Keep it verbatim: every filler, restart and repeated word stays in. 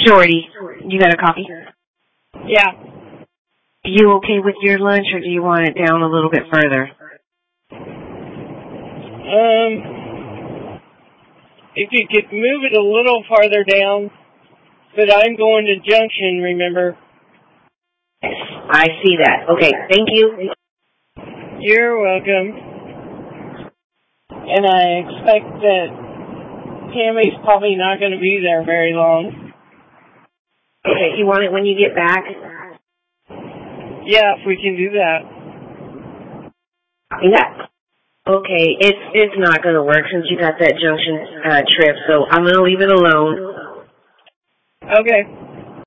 Shorty, you got a coffee? Yeah. Are you okay with your lunch, or do you want it down a little bit further? Um, if you could move it a little farther down, but I'm going to Junction, remember? I see that. Okay, thank you. You're welcome. And I expect that Tammy's probably not going to be there very long. Okay, you want it when you get back? Yeah, if we can do that. Yeah. Okay, it's it's not going to work since you got that Junction uh, trip, so I'm going to leave it alone. Okay.